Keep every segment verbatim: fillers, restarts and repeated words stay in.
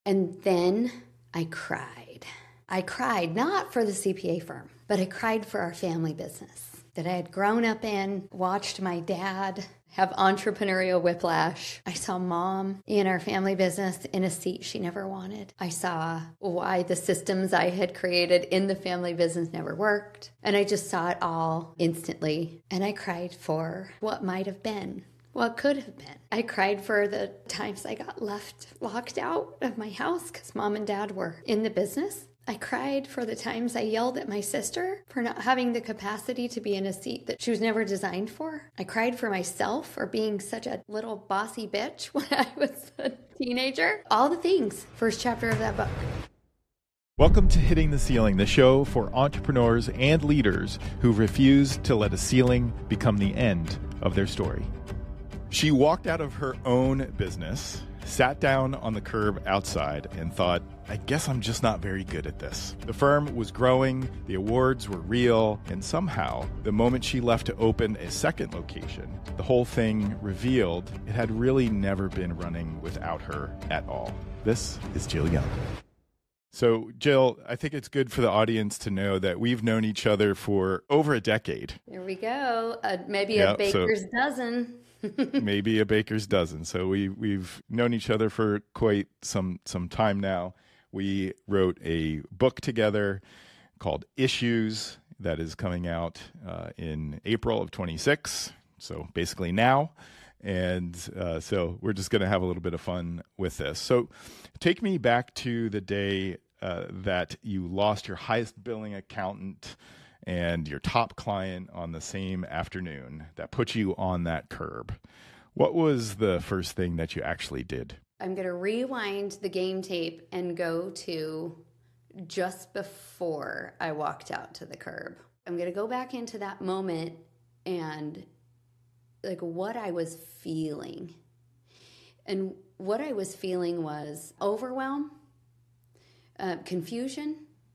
And then I cried. I cried not for the C P A firm, but I cried for our family business that I had grown up in, watched my dad have entrepreneurial whiplash. I saw mom in our family business in a seat she never wanted. I saw why the systems I had created in the family business never worked. And I just saw it all instantly. And I cried for what might have been. What could have been. I cried for the times I got left locked out of my house because mom and dad were in the business. I cried for the times I yelled at my sister for not having the capacity to be in a seat that she was never designed for. I cried for myself for being such a little bossy bitch when I was a teenager. All the things. First chapter of that book. Welcome to Hitting the Ceiling, the show for entrepreneurs and leaders who refuse to let a ceiling become the end of their story. She walked out of her own business, sat down on the curb outside, and thought, I guess I'm just not very good at this. The firm was growing, the awards were real, and somehow, the moment she left to open a second location, the whole thing revealed it had really never been running without her at all. This is Jill Young. So, Jill, I think it's good for the audience to know that we've known each other for over a decade. There we go. Uh, maybe yeah, a baker's so dozen. maybe a baker's dozen. So we, we've known each other for quite some, some time now. We wrote a book together called Issues that is coming out uh, in April of twenty-six. So basically now. And uh, so we're just going to have a little bit of fun with this. So take me back to the day uh, that you lost your highest billing accountant and your top client on the same afternoon that put you on that curb. What was the first thing that you actually did? I'm going to rewind the game tape and go to just before I walked out to the curb. I'm going to go back into that moment and like what I was feeling. And what I was feeling was overwhelm, uh, confusion,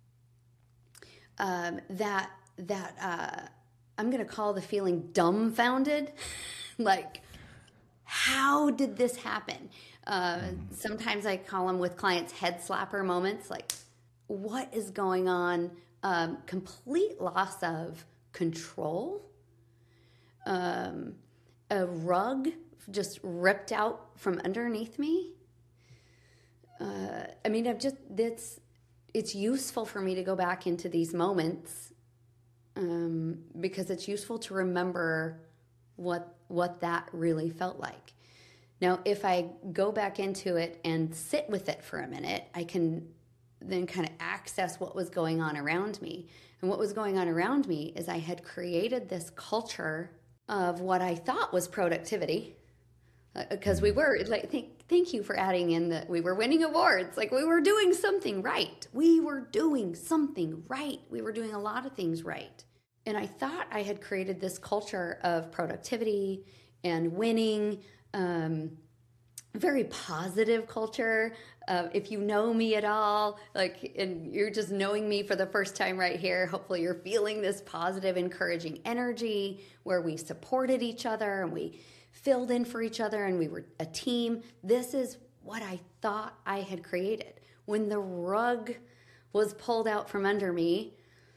um, that that uh, I'm going to call the feeling dumbfounded. Like, how did this happen? Uh, sometimes I call them with clients head slapper moments. Like, what is going on? Um, complete loss of control. Um, a rug just ripped out from underneath me. Uh, I mean, I've just, it's, it's useful for me to go back into these moments um, because it's useful to remember what, what that really felt like. Now, if I go back into it and sit with it for a minute, I can then kind of access what was going on around me. And what was going on around me is I had created this culture of what I thought was productivity, because uh, we were, like, thank, thank you for adding in that we were winning awards. Like, we were doing something right. We were doing something right. We were doing a lot of things right. And I thought I had created this culture of productivity and winning, um, very positive culture. Uh, if you know me at all, like, and you're just knowing me for the first time right here, hopefully you're feeling this positive, encouraging energy where we supported each other and we filled in for each other and we were a team. This is what I thought I had created. When the rug was pulled out from under me,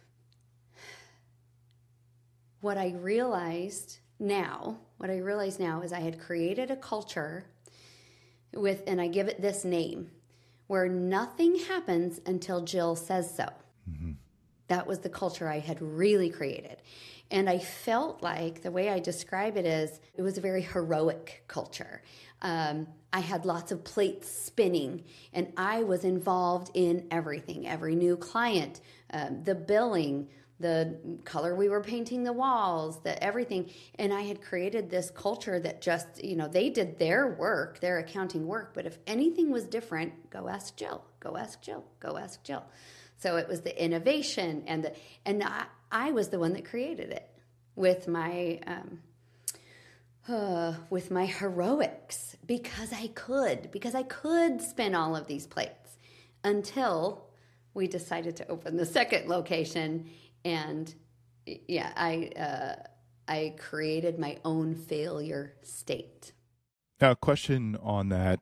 what I realized now, what I realize now is I had created a culture with, and I give it this name, where nothing happens until Jill says so. Mm-hmm. That was the culture I had really created. And I felt like the way I describe it is, it was a very heroic culture. Um, I had lots of plates spinning, and I was involved in everything, every new client, um, the billing, the color we were painting the walls, the everything. And I had created this culture that just, you know, they did their work, their accounting work. But if anything was different, go ask Jill, go ask Jill, go ask Jill. So it was the innovation and the, and I, I was the one that created it with my, um, uh, with my heroics because I could, because I could spin all of these plates until we decided to open the second location. And yeah, I uh, I created my own failure state. Now, a question on that.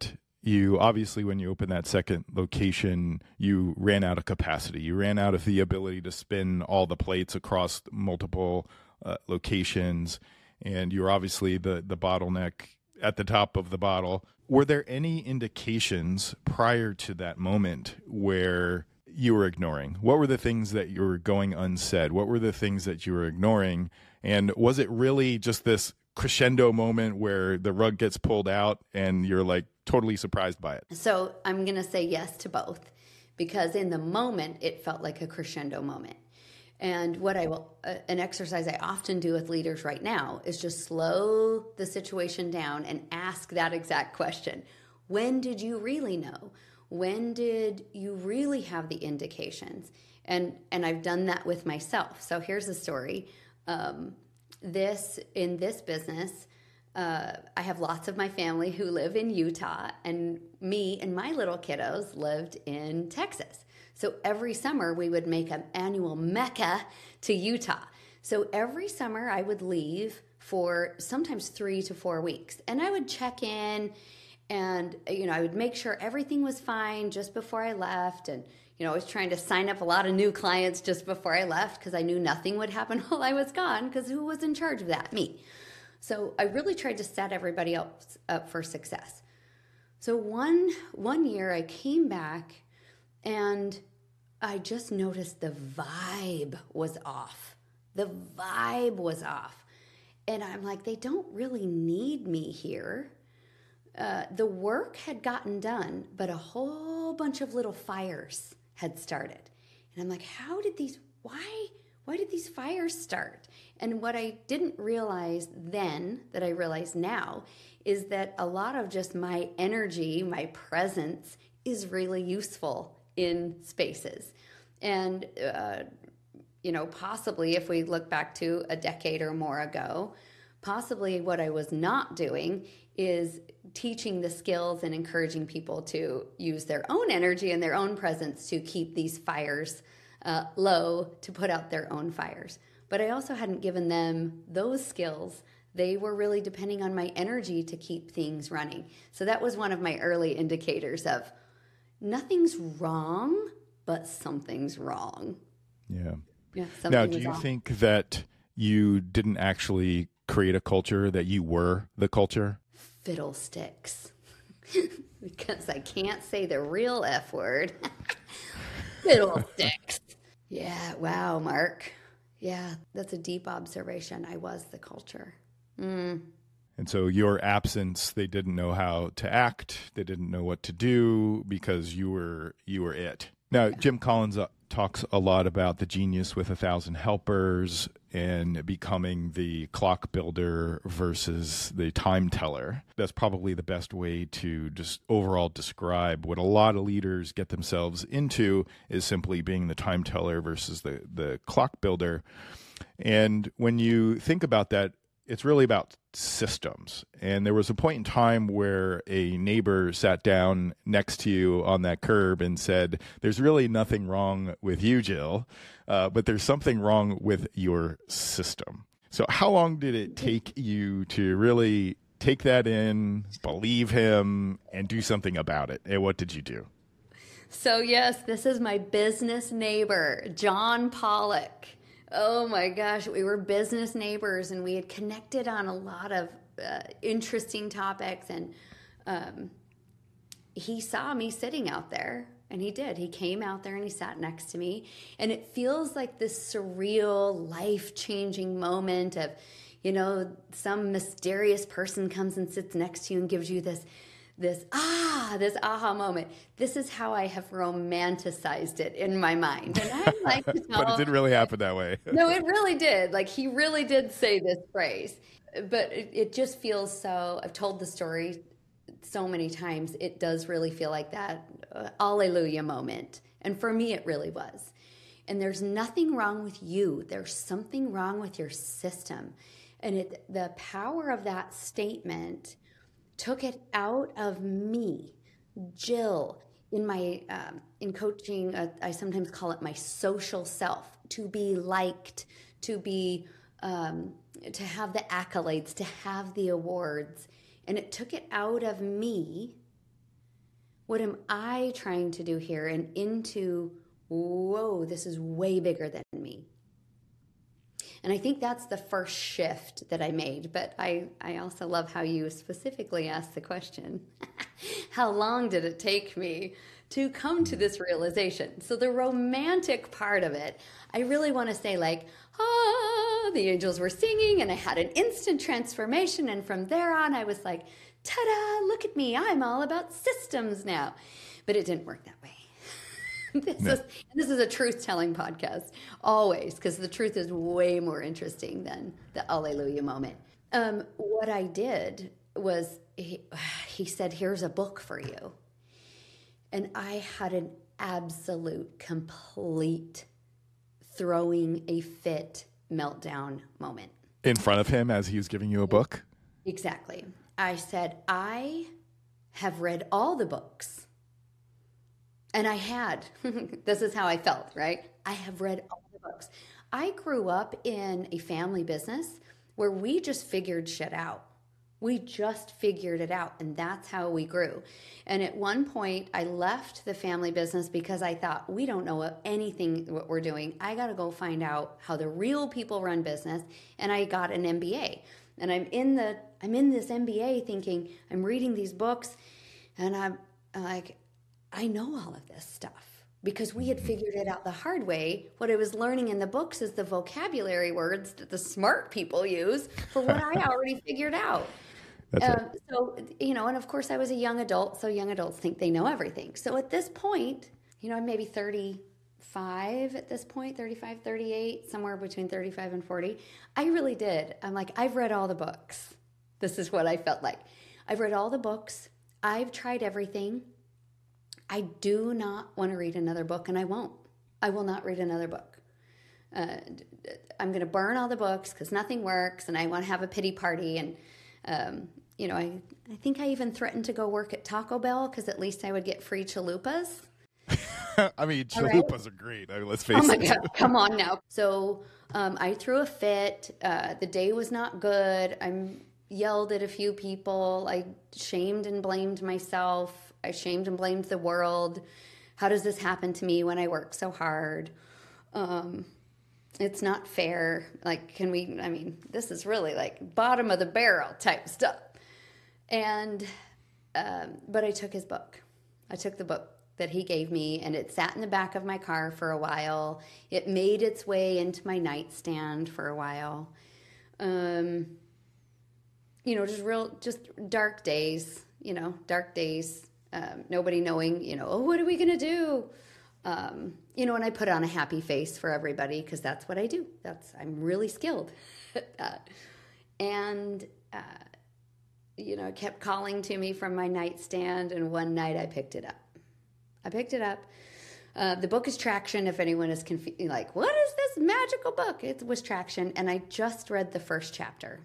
you obviously, when you opened that second location, you ran out of capacity. You ran out of the ability to spin all the plates across multiple uh, locations, and you're obviously the, the bottleneck at the top of the bottle. Were there any indications prior to that moment where you were ignoring? What were the things that you were going unsaid? What were the things that you were ignoring? And was it really just this crescendo moment where the rug gets pulled out and you're like totally surprised by it? So I'm going to say yes to both, because in the moment it felt like a crescendo moment. And what I will, uh, an exercise I often do with leaders right now is just slow the situation down and ask that exact question. When did you really know? When did you really have the indications? And and I've done that with myself. So here's a story. Um, this in this business, uh, I have lots of my family who live in Utah, and me and my little kiddos lived in Texas. So every summer we would make an annual Mecca to Utah. So every summer I would leave for sometimes three to four weeks, and I would check in, and you know I would make sure everything was fine just before I left, and you know I was trying to sign up a lot of new clients just before I left because I knew nothing would happen while I was gone, because who was in charge of that? Me. So I really tried to set everybody else up for success. So one one year I came back and I just noticed the vibe was off. The vibe was off. And I'm like, they don't really need me here. Uh, the work had gotten done, but a whole bunch of little fires had started. And I'm like, how did these, why, why did these fires start? And what I didn't realize then, that I realize now, is that a lot of just my energy, my presence, is really useful in spaces. And, uh, you know, possibly if we look back to a decade or more ago, possibly what I was not doing is teaching the skills and encouraging people to use their own energy and their own presence to keep these fires uh, low, to put out their own fires. But I also hadn't given them those skills. They were really depending on my energy to keep things running. So that was one of my early indicators of nothing's wrong, but something's wrong. Yeah. Yeah. Now, do you think that you didn't actually create a culture, that you were the culture? Fiddlesticks. Because I can't say the real F word. Fiddlesticks. Yeah. Wow, Mark. Yeah, that's a deep observation. I was the culture. Mm. And so your absence, they didn't know how to act. They didn't know what to do because you were you were it. Now, Jim Collins uh, talks a lot about the genius with a thousand helpers and becoming the clock builder versus the time teller. That's probably the best way to just overall describe what a lot of leaders get themselves into, is simply being the time teller versus the, the clock builder. And when you think about that, it's really about systems. And there was a point in time where a neighbor sat down next to you on that curb and said, there's really nothing wrong with you, Jill, uh, but there's something wrong with your system. So how long did it take you to really take that in, believe him, and do something about it? And what did you do? So yes, this is my business neighbor, John Pollock. Oh my gosh, we were business neighbors, and we had connected on a lot of uh, interesting topics, and um, he saw me sitting out there, and he did. He came out there and he sat next to me, and it feels like this surreal, life-changing moment of, you know, some mysterious person comes and sits next to you and gives you this This, ah, this aha moment. This is how I have romanticized it in my mind. And I like to tell, but it didn't really happen that way. No, it really did. Like, he really did say this phrase. But it, it just feels so, I've told the story so many times, it does really feel like that uh, alleluia moment. And for me, it really was. And there's nothing wrong with you. There's something wrong with your system. And it, the power of that statement took it out of me, Jill, in my um, in coaching. Uh, I sometimes call it my social self, to be liked, to be um, to have the accolades, to have the awards, and it took it out of me What am I trying to do here? And into, whoa, this is way bigger than me. And I think that's the first shift that I made. But I, I also love how you specifically asked the question, how long did it take me to come to this realization? So the romantic part of it, I really want to say like, ah, the angels were singing and I had an instant transformation. And from there on, I was like, ta-da, look at me. I'm all about systems now. But it didn't work that way. This, no. is, this is a truth-telling podcast, always, because the truth is way more interesting than the Alleluia moment. Um, what I did was, he, he said, here's a book for you. And I had an absolute, complete throwing a fit meltdown moment. In front of him as he was giving you a book? Exactly. I said, I have read all the books. And I had, this is how I felt, right? I have read all the books. I grew up in a family business where we just figured shit out. We just figured it out, and that's how we grew. And at one point, I left the family business because I thought, we don't know anything what we're doing. I got to go find out how the real people run business, and I got an M B A. And I'm in the, I'm in this M B A thinking, I'm reading these books, and I'm like, I know all of this stuff because we had figured it out the hard way. What I was learning in the books is the vocabulary words that the smart people use for what I already figured out. That's um, right. So, you know, and of course I was a young adult, so young adults think they know everything. So at this point, you know, I'm maybe thirty-five at this point, thirty-five, thirty-eight, somewhere between thirty-five and forty. I really did. I'm like, I've read all the books. This is what I felt like. I've read all the books. I've tried everything. I do not want to read another book, and I won't. I will not read another book. Uh, I'm going to burn all the books because nothing works, and I want to have a pity party. And, um, you know, I, I think I even threatened to go work at Taco Bell because at least I would get free chalupas. I mean, chalupas right? are great. I mean, let's face it. Oh, my it. God. Come on now. So um, I threw a fit. Uh, the day was not good. I yelled at a few people. I shamed and blamed myself. I shamed and blamed the world. How does this happen to me when I work so hard? Um, it's not fair. Like, can we, I mean, this is really like bottom of the barrel type stuff. And, um, but I took his book. I took the book that he gave me, and it sat in the back of my car for a while. It made its way into my nightstand for a while. Um, you know, just real, just dark days, you know, dark days. Um, nobody knowing, you know, oh, what are we going to do? Um, you know, and I put on a happy face for everybody because that's what I do. That's, I'm really skilled at that. And, uh, you know, it kept calling to me from my nightstand. And one night I picked it up. I picked it up. Uh, the book is Traction. If anyone is confused, like, what is this magical book? It was Traction. And I just read the first chapter.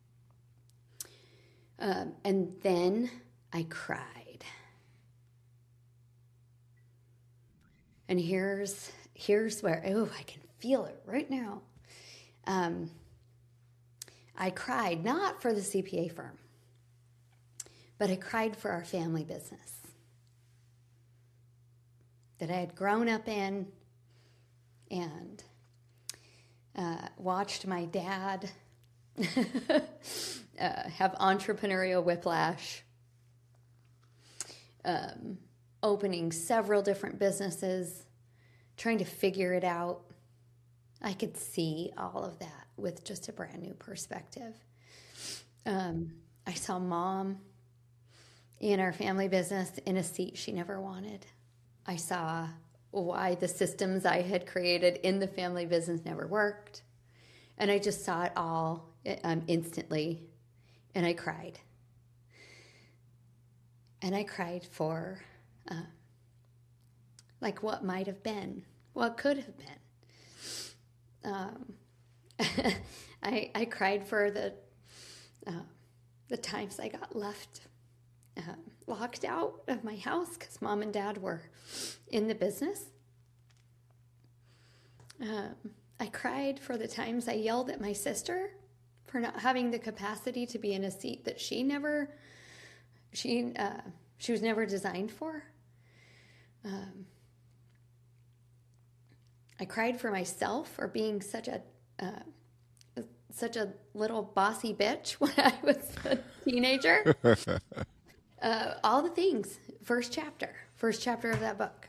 Um, and then I cried. And here's here's where, oh, I can feel it right now. Um, I cried not for the C P A firm, but I cried for our family business that I had grown up in and uh, watched my dad uh, have entrepreneurial whiplash, um, opening several different businesses, trying to figure it out. I could see all of that with just a brand new perspective. Um, I saw Mom in our family business in a seat she never wanted. I saw why the systems I had created in the family business never worked. And I just saw it all um, instantly, and I cried. And I cried for uh, like what might have been, what could have been. Um, I, I cried for the uh, the times I got left uh, locked out of my house because Mom and Dad were in the business. Um, I cried for the times I yelled at my sister for not having the capacity to be in a seat that she never, she uh, she was never designed for. um, I cried for myself for being such a uh, such a little bossy bitch when I was a teenager. uh, all the things. First chapter. First chapter of that book.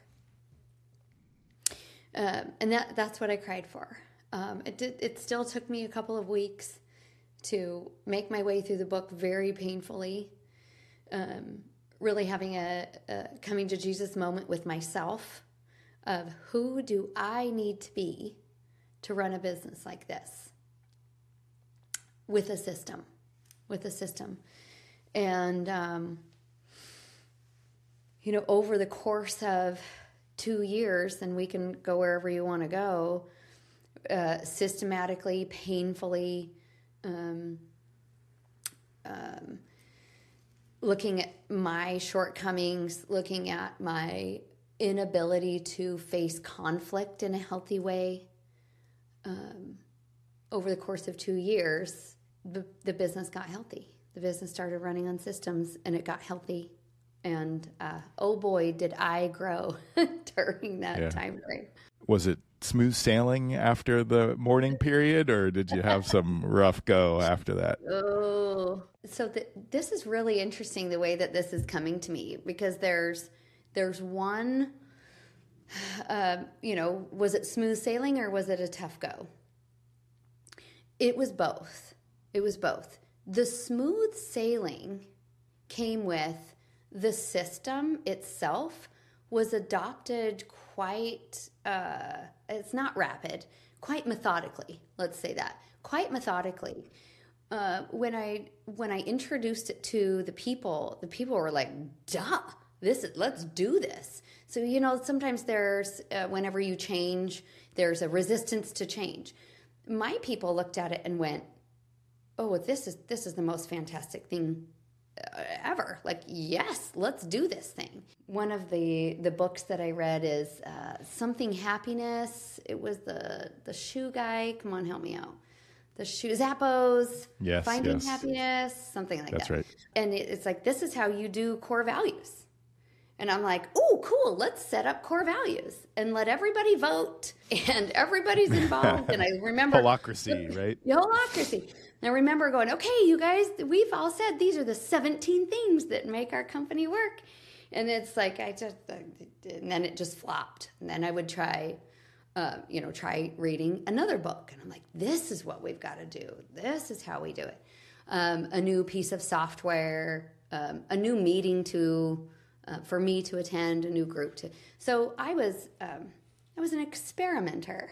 Um, and that that's what I cried for. Um, it did. It still took me a couple of weeks to make my way through the book very painfully. Um, really having a, a coming to Jesus moment with myself of who do I need to be to run a business like this with a system, with a system. And, um, you know, over the course of two years, and we can go wherever you want to go, uh, systematically, painfully, um, um, looking at my shortcomings, looking at my inability to face conflict in a healthy way. Um, over the course of two years, the, the business got healthy. The business started running on systems, and it got healthy. And uh, oh boy, did I grow during that yeah. time frame. Was it smooth sailing after the mourning period, or did you have some rough go after that? Oh, so the, this is really interesting the way that this is coming to me, because there's there's one, uh, you know, was it smooth sailing or was it a tough go? It was both. It was both. The smooth sailing came with the system itself was adopted quite, uh, it's not rapid, quite methodically, let's say that, quite methodically. Uh, when I when I introduced it to the people, the people were like, duh, this is, let's do this. So, you know, sometimes there's, uh, whenever you change, there's a resistance to change. My people looked at it and went, oh, this is this is the most fantastic thing ever. Like, yes, let's do this thing. One of the the books that I read is uh, Something Happiness. It was the the shoe guy. Come on, help me out. The shoe Zappos. Yes, Finding yes. Happiness. Something like That's that. That's right. And it, it's like, this is how you do core values. And I'm like, oh, cool. Let's set up core values and let everybody vote, and everybody's involved. And I remember holacracy, right? Holacracy. And I remember going, okay, you guys, we've all said these are the seventeen things that make our company work. And it's like, I just, and then it just flopped. And then I would try, uh, you know, try reading another book. And I'm like, this is what we've got to do. This is how we do it. Um, a new piece of software, um, a new meeting to, uh, for me to attend, a new group to. So I was, um, I was an experimenter.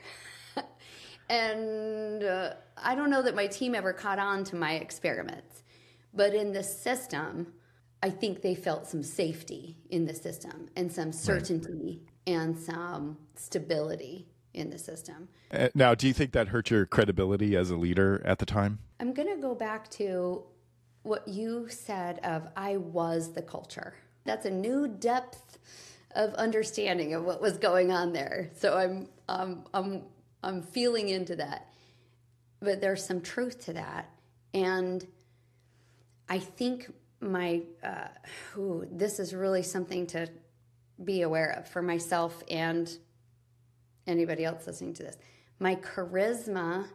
And uh, I don't know that my team ever caught on to my experiments. But in the system, I think they felt some safety in the system and some certainty right. and some stability in the system. Uh, now, do you think that hurt your credibility as a leader at the time? I'm going to go back to what you said of I was the culture. That's a new depth of understanding of what was going on there. So I'm um, I'm I'm feeling into that. But there's some truth to that. And I think my, uh, ooh, this is really something to be aware of for myself and anybody else listening to this. My charisma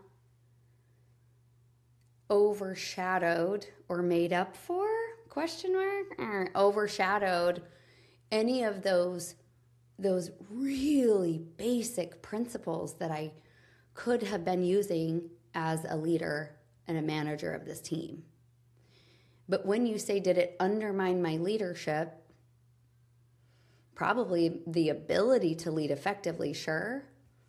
overshadowed or made up for, question mark, or overshadowed any of those those really basic principles that I could have been using as a leader and a manager of this team. But when you say, did it undermine my leadership? Probably the ability to lead effectively, sure.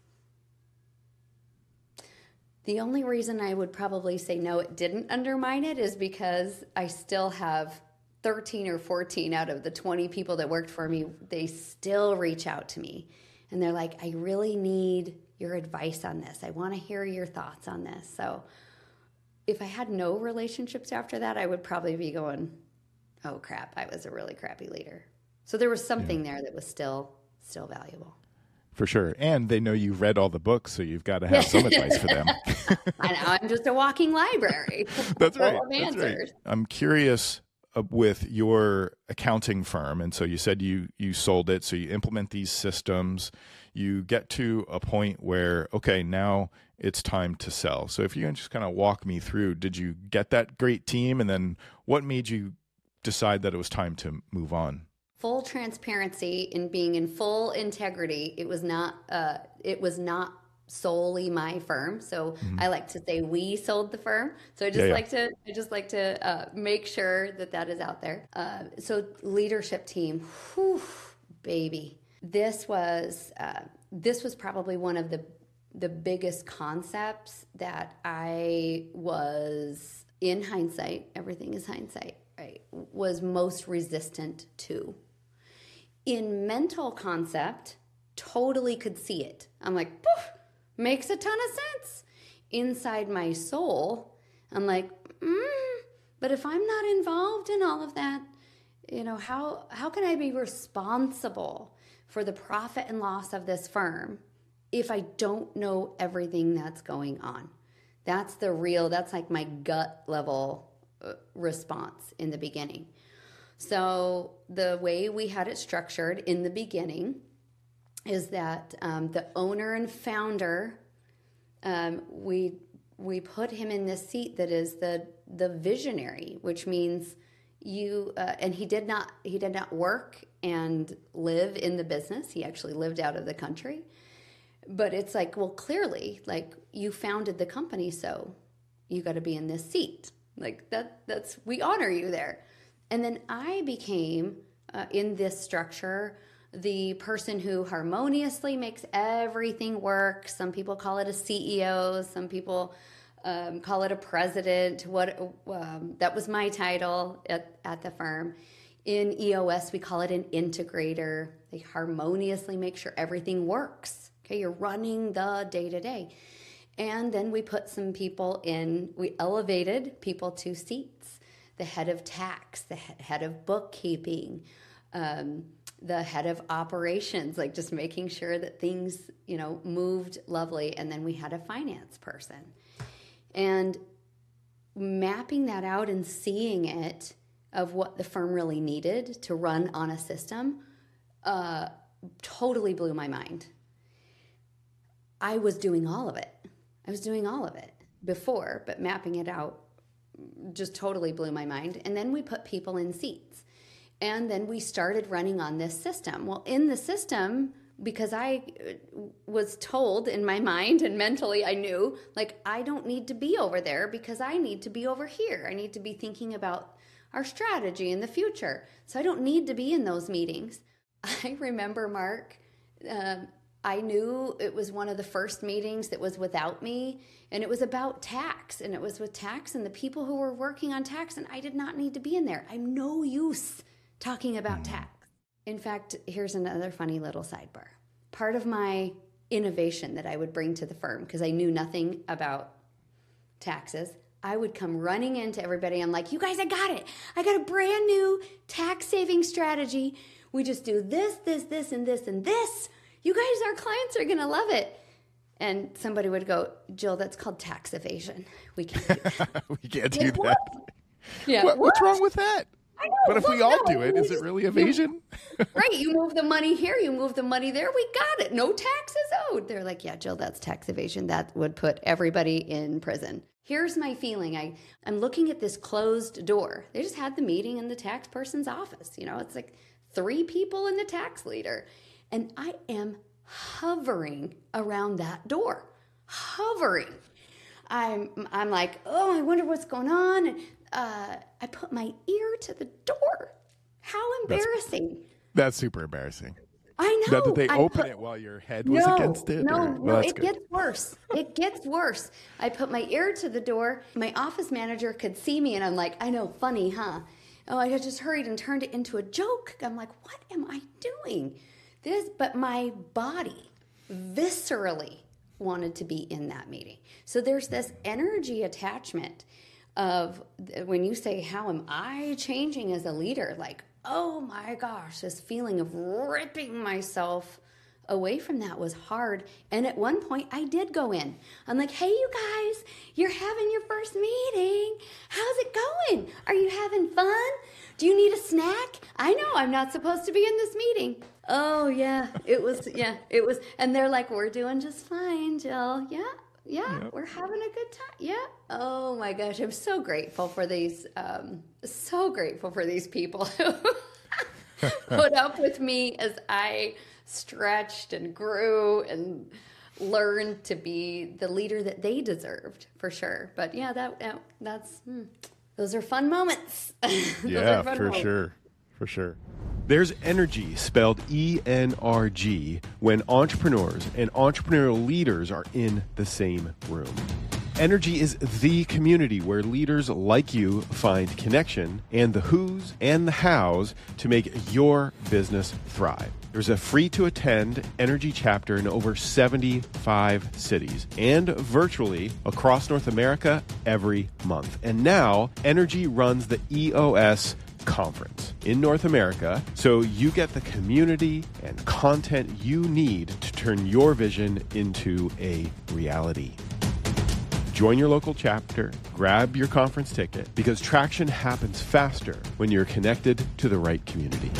The only reason I would probably say no, it didn't undermine it is because I still have thirteen or fourteen out of the twenty people that worked for me, they still reach out to me. And they're like, I really need your advice on this. I want to hear your thoughts on this. So if I had no relationships after that, I would probably be going, oh crap, I was a really crappy leader. So there was something yeah. there that was still still valuable. For sure. And they know you've read all the books, so you've got to have some advice for them. I know, I'm just a walking library. That's full right. of That's answers. right. I'm curious uh, with your accounting firm, and so you said you you sold it, so you implement these systems, you get to a point where, okay, now it's time to sell. So if you can just kind of walk me through, did you get that great team, and then what made you decide that it was time to move on? Full transparency in being in full integrity. It was not, uh, it was not solely my firm. So mm-hmm. I like to say we sold the firm. So I just yeah, yeah. like to, I just like to uh, make sure that that is out there. Uh, so leadership team, whew, baby, this was, uh, this was probably one of the, the biggest concepts that I was, in hindsight, everything is hindsight, right, was most resistant to. In mental concept, totally could see it. I'm like, poof, makes a ton of sense. Inside my soul, I'm like, mm, but if I'm not involved in all of that, you know, how how can I be responsible for the profit and loss of this firm if I don't know everything that's going on? That's the real, that's like my gut level uh, response in the beginning. So the way we had it structured in the beginning is that um, the owner and founder, um, we we put him in this seat that is the the visionary, which means you uh, and he did not he did not work and live in the business. He actually lived out of the country. But it's like, well, clearly, like, you founded the company, so you got to be in this seat. Like that that's we honor you there. And then I became, uh, in this structure, the person who harmoniously makes everything work. Some people call it a C E O. Some people um, call it a president. What um, that was my title at, at the firm. In E O S, we call it an integrator. They harmoniously make sure everything works. Okay, you're running the day-to-day. And then we put some people in, we elevated people to seats. The head of tax, the head of bookkeeping, um, the head of operations, like just making sure that things, you know, moved lovely. And then we had a finance person. And mapping that out and seeing it of what the firm really needed to run on a system uh, totally blew my mind. I was doing all of it. I was doing all of it before, but mapping it out just totally blew my mind. And then we put people in seats. And then we started running on this system. Well, in the system, because I was told in my mind and mentally, I knew, like, I don't need to be over there because I need to be over here. I need to be thinking about our strategy in the future. So I don't need to be in those meetings. I remember, Mark, um, I knew it was one of the first meetings that was without me, and it was about tax, and it was with tax and the people who were working on tax, and I did not need to be in there. I'm no use talking about tax. In fact, here's another funny little sidebar. Part of my innovation that I would bring to the firm, because I knew nothing about taxes, I would come running into everybody. I'm like, you guys, I got it. I got a brand new tax saving strategy. We just do this, this, this, and this, and this. You guys, our clients are going to love it. And somebody would go, Jill, that's called tax evasion. We can't do that. we can't do that. Yeah. What, what's wrong with that? I know. But if well, we all no, do it, is it really evasion? You, right. You move the money here, you move the money there. We got it. No taxes owed. They're like, yeah, Jill, that's tax evasion. That would put everybody in prison. Here's my feeling. I, I'm looking at this closed door. They just had the meeting in the tax person's office. You know, it's like three people and the tax leader. And I am hovering around that door, hovering. I'm I'm like, oh, I wonder what's going on. And uh, I put my ear to the door. How embarrassing. That's, that's super embarrassing. I know. Now, did they I open put, it while your head was no, against it? No, or? no, well, it good. gets worse. It gets worse. I put my ear to the door. My office manager could see me, and I'm like, I know, funny, huh? Oh, I just hurried and turned it into a joke. I'm like, what am I doing? This, but my body viscerally wanted to be in that meeting. So there's this energy attachment of when you say, how am I changing as a leader? Like, oh my gosh, this feeling of ripping myself away from that was hard. And at one point, I did go in. I'm like, hey, you guys, you're having your first meeting. How's it going? Are you having fun? Do you need a snack? I know I'm not supposed to be in this meeting. Oh, yeah, it was, yeah, it was. And they're like, we're doing just fine, Jill. Yeah, yeah, yep. We're having a good time. Yeah. Oh, my gosh. I'm so grateful for these, um, so grateful for these people who put up with me as I stretched and grew and learned to be the leader that they deserved, for sure. But yeah, that, that that's hmm, those are fun moments. Yeah, fun for moments. sure, for sure. There's energy, spelled E N R G, when entrepreneurs and entrepreneurial leaders are in the same room. Energy is the community where leaders like you find connection and the who's and the how's to make your business thrive. There's a free-to-attend Energy chapter in over seventy-five cities and virtually across North America every month. And now, Energy runs the E O S Conference in North America, so you get the community and content you need to turn your vision into a reality. Join your local chapter, grab your conference ticket, because traction happens faster when you're connected to the right community.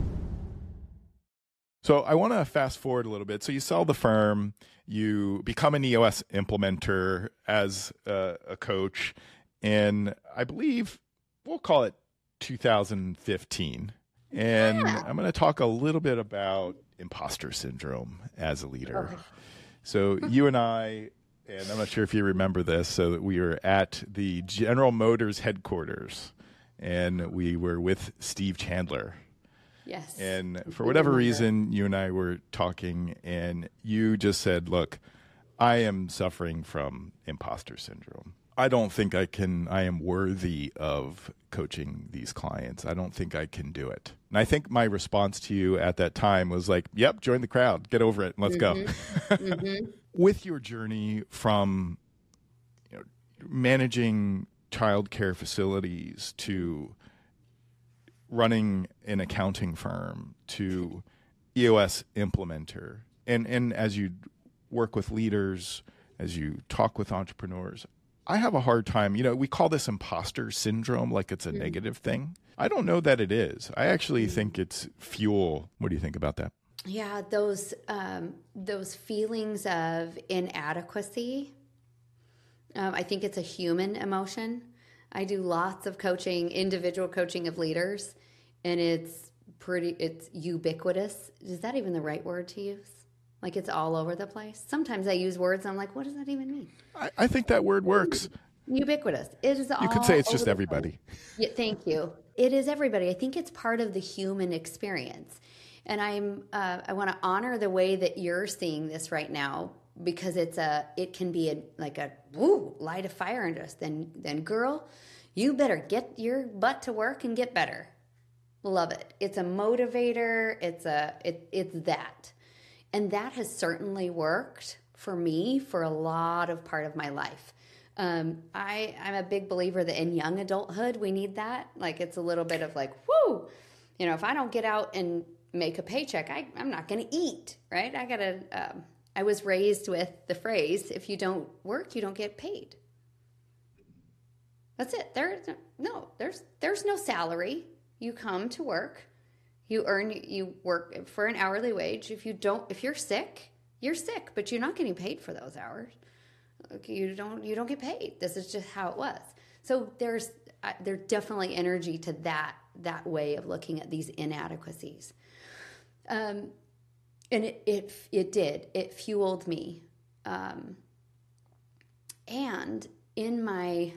So I want to fast forward a little bit. So you sell the firm, you become an E O S implementer as a, a coach, and I believe we'll call it two thousand fifteen. And Yeah. I'm going to talk a little bit about imposter syndrome as a leader. Oh. So you and I, and I'm not sure if you remember this, so that we were at the General Motors headquarters, and we were with Steve Chandler. Yes. And for whatever reason, you and I were talking, and you just said, look, I am suffering from imposter syndrome. I don't think I can, I am worthy of coaching these clients. I don't think I can do it. And I think my response to you at that time was like, yep, join the crowd, get over it, and let's Mm-hmm. go. Mm-hmm. With your journey from, you know, managing childcare facilities to running an accounting firm to E O S implementer, and, and as you work with leaders, as you talk with entrepreneurs, I have a hard time, you know, we call this imposter syndrome like it's a mm-hmm. negative thing. I don't know that it is. I actually mm-hmm. think it's fuel. What do you think about that? Yeah, those um, those feelings of inadequacy, um, I think it's a human emotion. I do lots of coaching, individual coaching of leaders, and it's pretty, it's ubiquitous. Is that even the right word to use? Like it's all over the place. Sometimes I use words and I'm like, what does that even mean? I, I think that word works. Ubiquitous. It is all You could say it's over just the everybody. place. Yeah, thank you. It is everybody. I think it's part of the human experience. And I'm, uh, I want to honor the way that you're seeing this right now, because it's a, it can be a, like a, woo, light a fire under us. Then, then girl, you better get your butt to work and get better. Love it. It's a motivator. It's a, it, it's that. And that has certainly worked for me for a lot of part of my life. Um, I, I'm a big believer that in young adulthood, we need that. Like it's a little bit of like, whoo, you know, if I don't get out and make a paycheck, I, I'm not going to eat, right? I got to, um, I was raised with the phrase, if you don't work, you don't get paid. That's it. There, no, there's, there's no salary. You come to work, you earn, you work for an hourly wage. If you don't, if you're sick, you're sick, but you're not getting paid for those hours. You don't, you don't get paid. This is just how it was. So there's, uh, there's definitely energy to that, that way of looking at these inadequacies. Um, and it, it, it did, it fueled me. Um, and in my,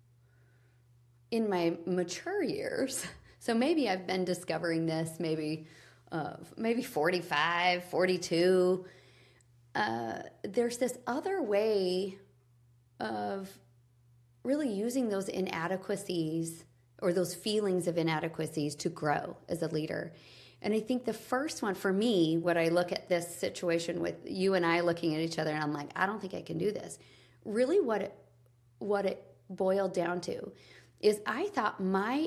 in my mature years, so maybe I've been discovering this maybe, uh, maybe forty-five, forty-two. Uh, there's this other way of really using those inadequacies or those feelings of inadequacies to grow as a leader. And I think the first one for me, what I look at this situation with you and I looking at each other and I'm like, I don't think I can do this. Really what it, what it boiled down to is I thought my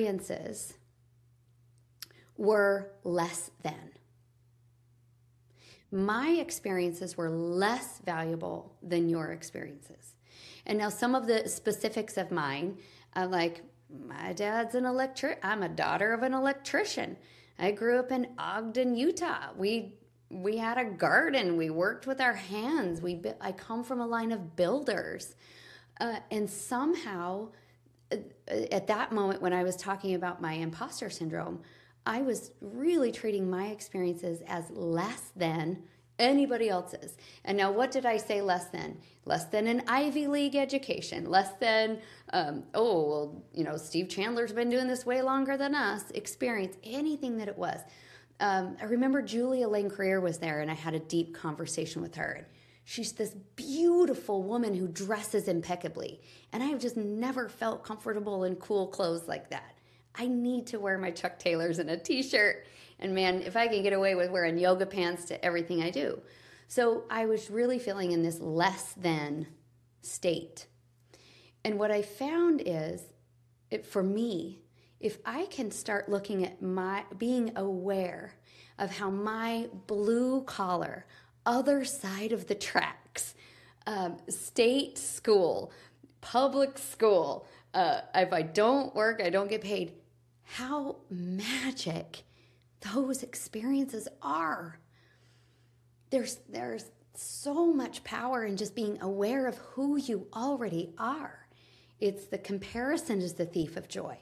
experiences were less than. my experiences were less valuable than your experiences. And now some of the specifics of mine, uh, like my dad's an electric, I'm a daughter of an electrician. I grew up in Ogden, Utah. We we had a garden. We worked with our hands. We I come from a line of builders. Uh, and somehow, uh, at that moment when I was talking about my imposter syndrome, I was really treating my experiences as less than anybody else's. And now what did I say less than? Less than an Ivy League education, less than, um, oh, well, you know, Steve Chandler's been doing this way longer than us, experience, anything that it was. Um, I remember Julia Lane Creer was there, and I had a deep conversation with her. She's this beautiful woman who dresses impeccably, and I have just never felt comfortable in cool clothes like that. I need to wear my Chuck Taylors and a t-shirt. And man, if I can get away with wearing yoga pants to everything I do. So I was really feeling in this less than state. And what I found is, it, for me, if I can start looking at my, being aware of how my blue collar, other side of the tracks, um, state school, public school, uh, if I don't work, I don't get paid, how magic those experiences are. There's there's so much power in just being aware of who you already are. It's the comparison is the thief of joy.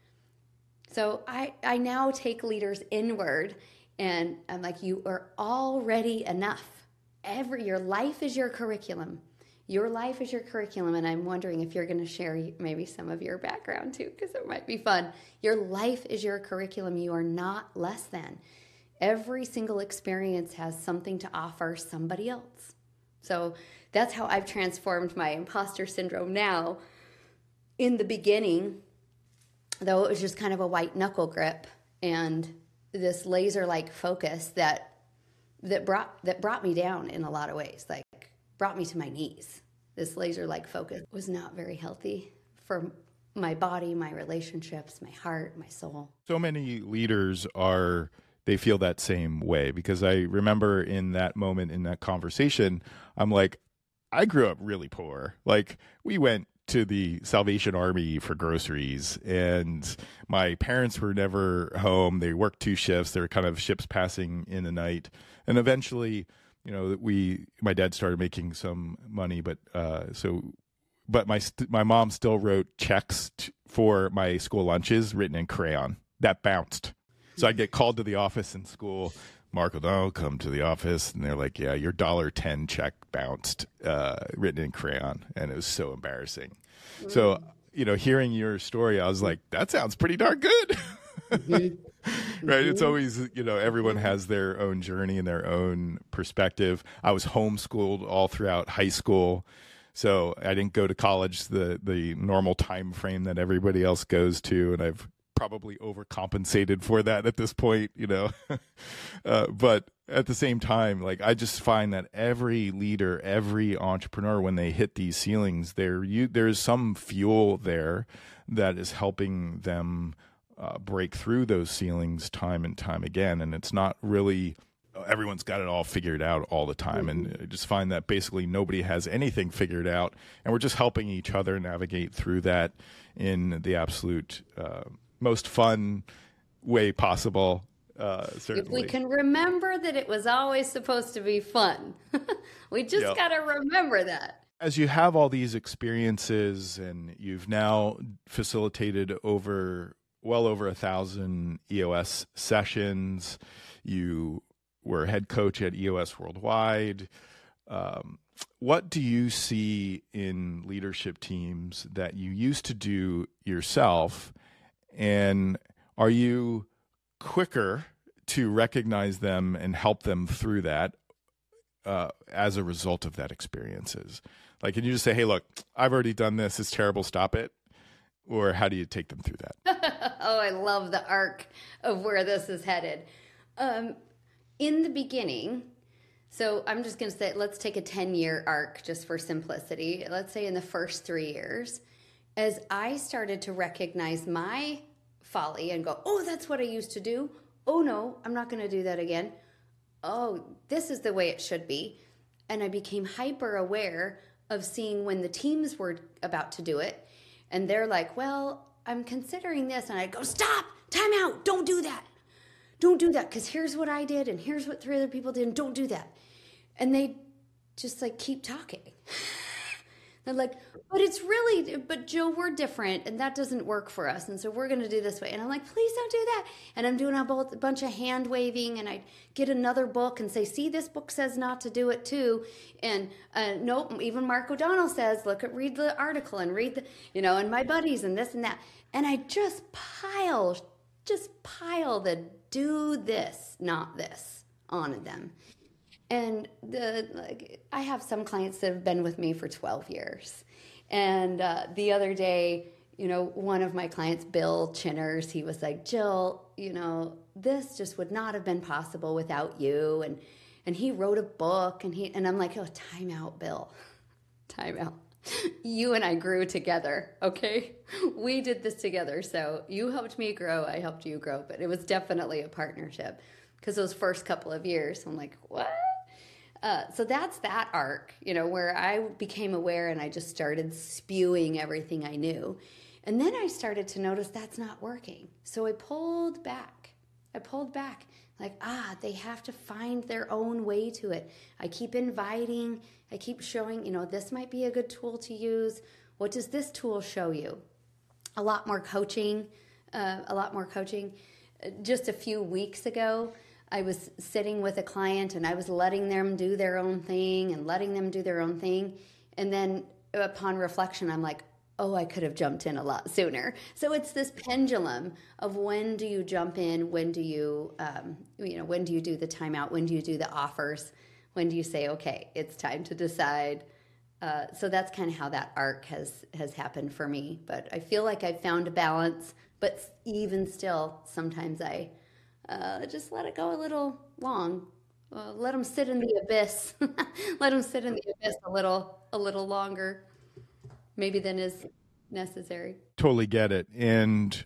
So I, I now take leaders inward, and I'm like, you are already enough. Every your life is your curriculum. Your life is your curriculum, and I'm wondering if you're going to share maybe some of your background too, because it might be fun. Your life is your curriculum. You are not less than. Every single experience has something to offer somebody else. So that's how I've transformed my imposter syndrome now. In the beginning, though, it was just kind of a white knuckle grip and this laser-like focus that that brought that brought me down in a lot of ways, like brought me to my knees. This laser-like focus was not very healthy for my body, my relationships, my heart, my soul. So many leaders are, they feel that same way, because I remember in that moment, in that conversation, I'm like, I grew up really poor. Like, we went to the Salvation Army for groceries, and my parents were never home. They worked two shifts. They were kind of ships passing in the night. And eventually, you know, we, my dad started making some money, but, uh, so, but my, st- my mom still wrote checks t- for my school lunches written in crayon that bounced. So I'd get called to the office in school. Mark would, oh, come to the office. And they're like, yeah, your one dollar ten check bounced, uh, written in crayon. And it was so embarrassing. Mm. So, you know, hearing your story, I was like, that sounds pretty darn good. Mm-hmm. Right. Mm-hmm. It's always, you know, everyone has their own journey and their own perspective. I was homeschooled all throughout high school. So I didn't go to college the, the normal time frame that everybody else goes to. And I've probably overcompensated for that at this point, you know. uh, but at the same time, like, I just find that every leader, every entrepreneur, when they hit these ceilings, there you there's some fuel there that is helping them uh, break through those ceilings time and time again. And it's not really everyone's got it all figured out all the time. Mm-hmm. And I just find that basically nobody has anything figured out, and we're just helping each other navigate through that in the absolute uh, most fun way possible. Uh, certainly. If we can remember that it was always supposed to be fun. We just yep. got to remember that. As you have all these experiences, and you've now facilitated over well over a thousand E O S sessions, you were head coach at E O S Worldwide. Um, what do you see in leadership teams that you used to do yourself? And are you quicker to recognize them and help them through that uh, as a result of that experiences? Like, can you just say, hey, look, I've already done this. It's terrible. Stop it. Or how do you take them through that? Oh, I love the arc of where this is headed. Um, in the beginning, so I'm just going to say, let's take a ten-year arc just for simplicity. Let's say in the first three years, as I started to recognize my folly and go, oh, that's what I used to do. Oh, no, I'm not going to do that again. oh, this is the way it should be. And I became hyper aware of seeing when the teams were about to do it. And they're like, well, I'm considering this. And I go, stop, time out, don't do that. Don't do that, because here's what I did, and here's what three other people did, and don't do that. And they just like keep talking. They're like, but it's really, but Jill, we're different, and that doesn't work for us, and so we're going to do this way. And I'm like, please don't do that. And I'm doing a bunch of hand waving, and I get another book and say, see, this book says not to do it too. And uh, nope, even Mark O'Donnell says, look at, read the article and read the, you know, and my buddies and this and that. And I just pile, just pile the do this, not this on them. And the like, I have some clients that have been with me for twelve years. And uh, the other day, you know, one of my clients, Bill Chinners, he was like, Jill, you know, this just would not have been possible without you. And and he wrote a book, and he and I'm like, oh, time out, Bill. Time out. You and I grew together, okay? We did this together. So you helped me grow, I helped you grow. But it was definitely a partnership, because those first couple of years, I'm like, what? Uh, so that's that arc, you know, where I became aware and I just started spewing everything I knew. And then I started to notice that's not working. So I pulled back. I pulled back. Like, ah, they have to find their own way to it. I keep inviting. I keep showing, you know, this might be a good tool to use. What does this tool show you? A lot more coaching, uh, a lot more coaching. Just a few weeks ago, I was sitting with a client and I was letting them do their own thing and letting them do their own thing. And then upon reflection, I'm like, oh, I could have jumped in a lot sooner. So it's this pendulum of when do you jump in? When do you, um, you know, when do you do the timeout? When do you do the offers? When do you say, okay, it's time to decide? Uh, so that's kind of how that arc has, has happened for me. But I feel like I've found a balance, but even still, sometimes I uh, just let it go a little long. Uh, let them sit in the abyss. Let them sit in the abyss a little, a little longer, maybe than is necessary. Totally get it. And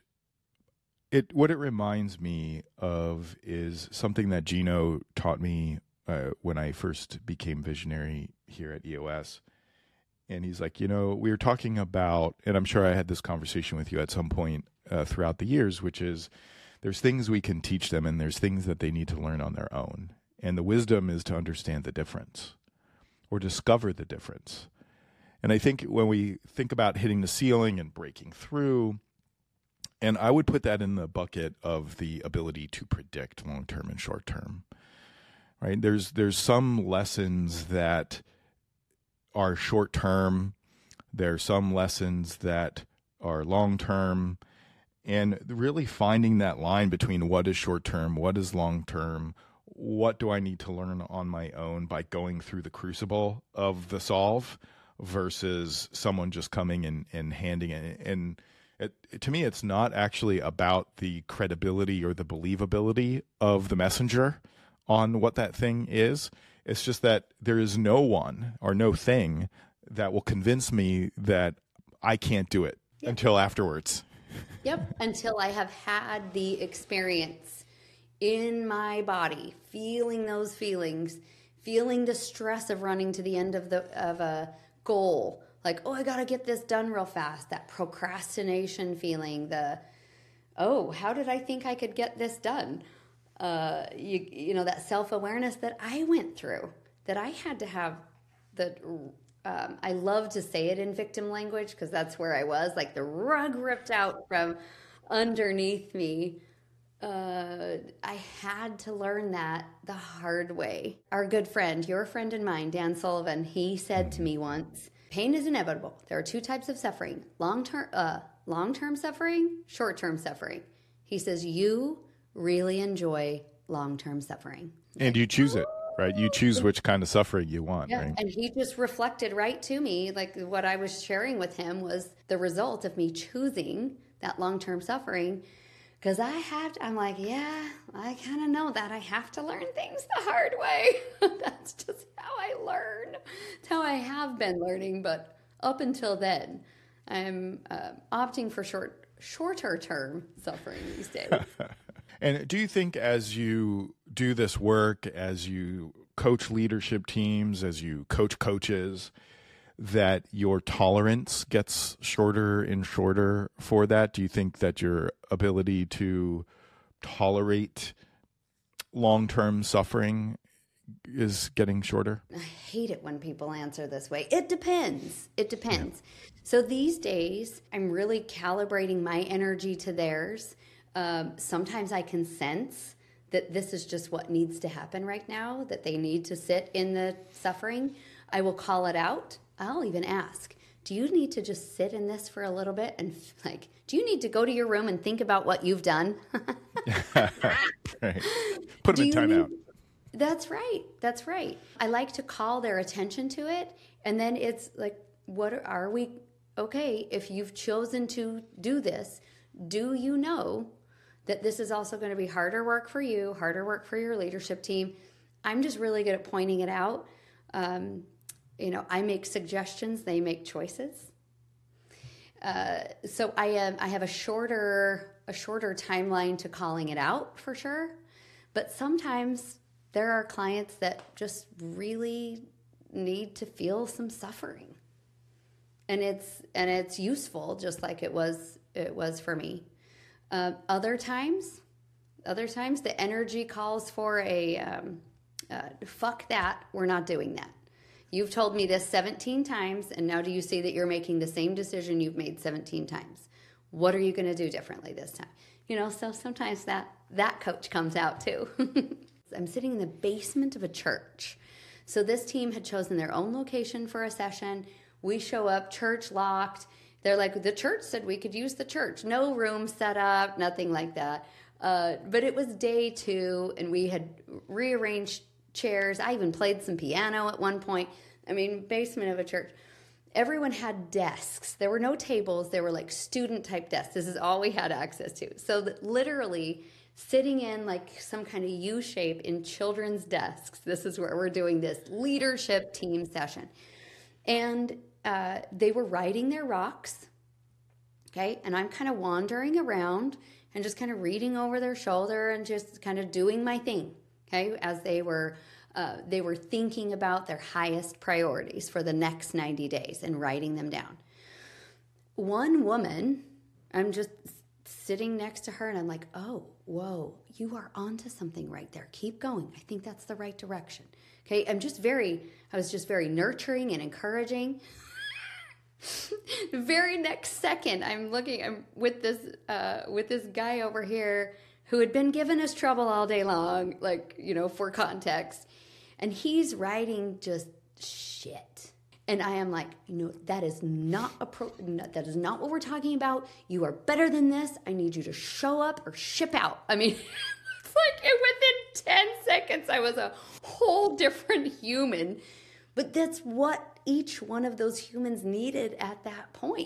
it what it reminds me of is something that Gino taught me uh, when I first became visionary here at E O S. And he's like, you know, we were talking about, and I'm sure I had this conversation with you at some point uh, throughout the years, which is there's things we can teach them and there's things that they need to learn on their own. And the wisdom is to understand the difference or discover the difference. And I think when we think about hitting the ceiling and breaking through, and I would put that in the bucket of the ability to predict long-term and short-term, right? There's there's some lessons that are short-term. There are some lessons that are long-term. And really finding that line between what is short-term, what is long-term, what do I need to learn on my own by going through the crucible of the solve versus someone just coming and, and handing it. And it, it, to me, it's not actually about the credibility or the believability of the messenger on what that thing is. It's just that there is no one or no thing that will convince me that I can't do it yep. until afterwards. Yep, until I have had the experience in my body, feeling those feelings, feeling the stress of running to the end of the of a goal, like, oh, I got to get this done real fast, that procrastination feeling, the, oh, how did I think I could get this done? Uh, you, you know, that self-awareness that I went through, that I had to have the, um, I love to say it in victim language because that's where I was, like the rug ripped out from underneath me. Uh, I had to learn that the hard way. Our good friend, your friend and mine, Dan Sullivan, he said to me once, pain is inevitable. There are two types of suffering, long-term, uh, long-term suffering, short-term suffering. He says, you really enjoy long-term suffering. And you choose it, right? You choose which kind of suffering you want, yeah. right? And he just reflected right to me, like what I was sharing with him was the result of me choosing that long-term suffering. Because I have to, I'm like, yeah, I kind of know that I have to learn things the hard way. That's just how I learn. It's how I have been learning. But up until then, I'm uh, opting for short, shorter term suffering these days. And do you think as you do this work, as you coach leadership teams, as you coach coaches, that your tolerance gets shorter and shorter for that? Do you think that your ability to tolerate long-term suffering is getting shorter? I hate it when people answer this way. It depends. It depends. Yeah. So these days, I'm really calibrating my energy to theirs. Um, sometimes I can sense that this is just what needs to happen right now, that they need to sit in the suffering. I will call it out. I'll even ask, do you need to just sit in this for a little bit? And like, do you need to go to your room and think about what you've done? Right. Put them in timeout. That's right. That's right. I like to call their attention to it. And then it's like, what are, are we, okay, if you've chosen to do this, do you know that this is also going to be harder work for you, harder work for your leadership team? I'm just really good at pointing it out. Um, you know, I make suggestions, they make choices. Uh, so I am, I have a shorter, a shorter timeline to calling it out for sure. But sometimes there are clients that just really need to feel some suffering. And it's, and it's useful, just like it was, it was for me. Uh, other times, other times the energy calls for a, um, uh, fuck that, we're not doing that. You've told me this seventeen times, and now do you see that you're making the same decision you've made seventeen times? What are you going to do differently this time? You know, so sometimes that, that coach comes out too. I'm sitting in the basement of a church. So this team had chosen their own location for a session. We show up, church locked. They're like, the church said we could use the church. No room set up, nothing like that. Uh, but it was day two, and we had rearranged chairs. I even played some piano at one point. I mean, basement of a church. Everyone had desks. There were no tables. There were like student-type desks. This is all we had access to. So that literally sitting in like some kind of U shape in children's desks. This is where we're doing this leadership team session. And uh, they were riding their rocks, okay? And I'm kind of wandering around and just kind of reading over their shoulder and just kind of doing my thing, okay? As they were, uh, they were thinking about their highest priorities for the next ninety days and writing them down. One woman, I'm just sitting next to her and I'm like, oh, whoa, you are onto something right there. Keep going. I think that's the right direction. Okay, I'm just very, I was just very nurturing and encouraging. The very next second, I'm looking, I'm with this, uh, with this guy over here who had been giving us trouble all day long, like, you know, for context. And he's writing just shit. And I am like, no, that is not appro- no, that is not what we're talking about. You are better than this. I need you to show up or ship out. I mean, it's like within ten seconds, I was a whole different human. But that's what each one of those humans needed at that point.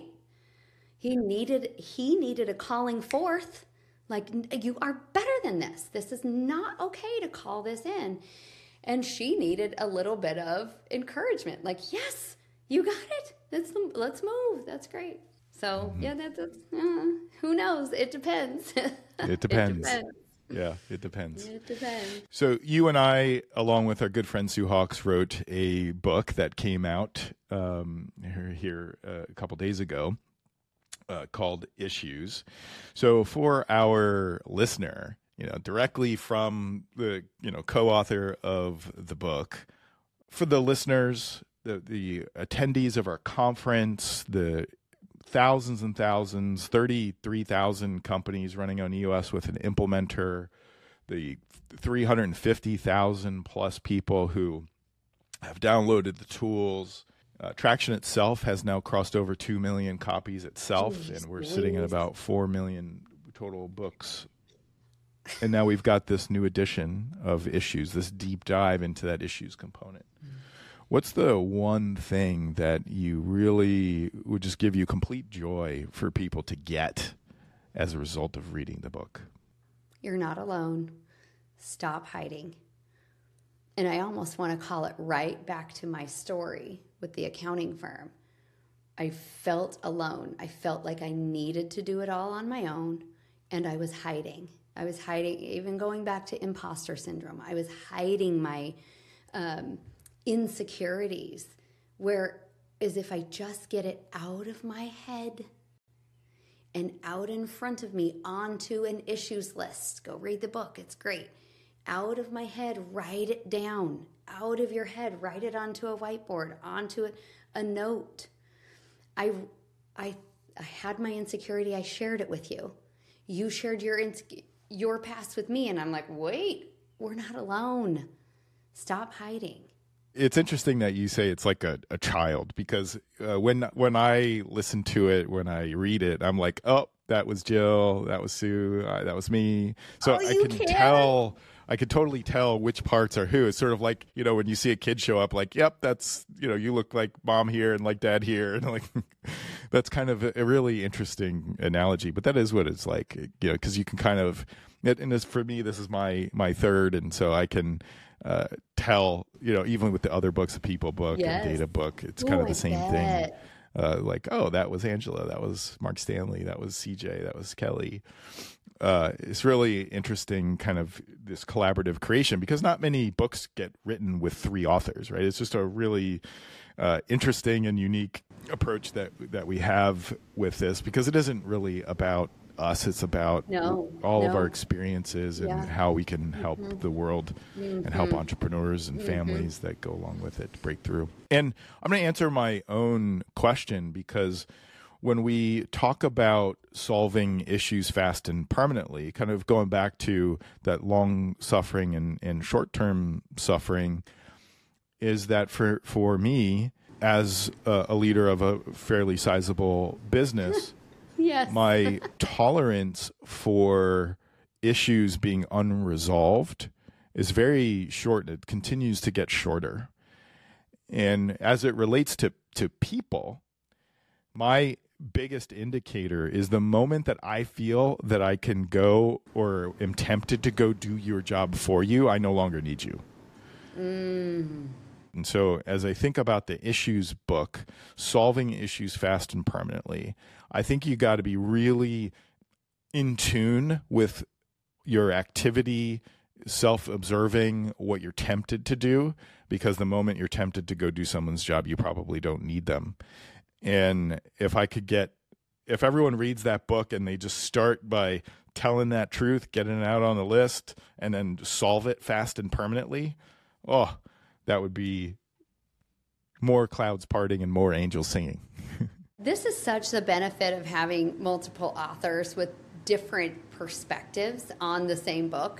He needed, he needed a calling forth. Like, you are better than this. This is not okay to call this in. And she needed a little bit of encouragement. Like, yes, you got it. Let's, let's move. That's great. So, mm-hmm. yeah, that, that's, uh, who knows? It depends. It depends. It depends. Yeah, it depends. It depends. So you and I, along with our good friend Sue Hawks, wrote a book that came out um, here, here uh, a couple days ago uh, called Issues. So for our listener, you know, directly from the, you know, co-author of the book, for the listeners, the, the attendees of our conference, the thousands and thousands, thirty-three thousand companies running on E O S with an implementer, the three hundred fifty thousand plus people who have downloaded the tools. Uh, Traction itself has now crossed over two million copies itself, Jeez, and we're please. sitting at about four million total books. And now we've got this new edition of Issues, this deep dive into that issues component. Mm. What's the one thing that you really would just give you complete joy for people to get as a result of reading the book? You're not alone. Stop hiding. And I almost want to call it right back to my story with the accounting firm. I felt alone. I felt like I needed to do it all on my own, and I was hiding. I was hiding, even going back to imposter syndrome, I was hiding my um, insecurities, where is if I just get it out of my head and out in front of me onto an issues list. Go read the book. It's great. Out of my head, write it down. Out of your head, write it onto a whiteboard, onto a, a note. I, I, I had my insecurity. I shared it with you. You shared your insecurity. your past with me, and I'm like, wait, we're not alone. Stop hiding. It's interesting that you say it's like a, a child, because uh, when when I listen to it, when I read it, I'm like, oh, that was Jill, that was Sue, uh, that was me. So oh, I you can, can tell, I could totally tell which parts are who. It's sort of like, you know, when you see a kid show up, like, yep, that's, you know, you look like mom here and like dad here, and like that's kind of a, a really interesting analogy. But that is what it's like, you know, because you can kind of, and this, for me, this is my my third, and so I can uh, tell, you know, even with the other books, the People book yes. and Data book, it's Ooh, kind of the I same bet. thing. Uh, like, oh, that was Angela, that was Mark Stanley, that was C J, that was Kelly. Uh, it's really interesting, kind of this collaborative creation, because not many books get written with three authors, right? It's just a really uh, interesting and unique approach that that we have with this, because it isn't really about us. It's about no, all no. of our experiences and yeah. how we can help mm-hmm. the world mm-hmm. and help entrepreneurs and families mm-hmm. that go along with it to break through. And I'm going to answer my own question, because when we talk about solving issues fast and permanently, kind of going back to that long suffering and, and short-term suffering, is that for, for me, as a, a leader of a fairly sizable business, yes. my tolerance for issues being unresolved is very short. It continues to get shorter. And as it relates to, to people, my biggest indicator is the moment that I feel that I can go or am tempted to go do your job for you, I no longer need you. Mm. And so as I think about the issues book, solving issues fast and permanently, I think you got to be really in tune with your activity, self-observing what you're tempted to do, because the moment you're tempted to go do someone's job, you probably don't need them. And if I could get, if everyone reads that book and they just start by telling that truth, getting it out on the list, and then solve it fast and permanently, oh, that would be more clouds parting and more angels singing. This is such the benefit of having multiple authors with different perspectives on the same book.